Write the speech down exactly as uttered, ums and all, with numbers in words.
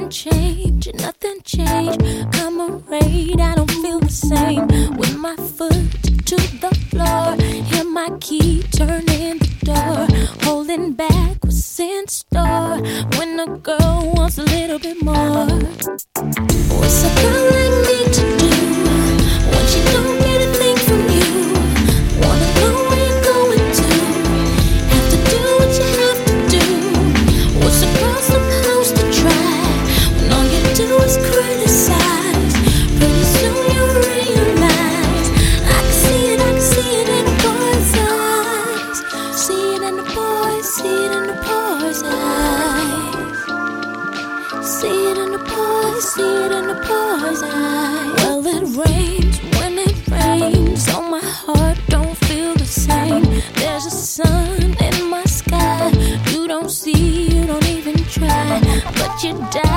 Nothing changed, nothing changed. Comrade, I don't feel the same. With my foot to the floor, hear my key turn in the door. Holding back what's in store. When a girl wants a little bit more, what's a girl like me to do when she don't get a thing from you? Wanna know where you're going to? Have to do what you have to do. What's a girl supposed to try when all you do is criticize? Pretty soon you realize I can see it, I can see it in the boy's eyes. See it in the boys, see it in the boy's eyes. See it in the boys, see it in the boy's eyes. Well, it rains when it rains, so my heart don't feel the same. There's a sun in my sky, you don't see, you don't even try, but you die.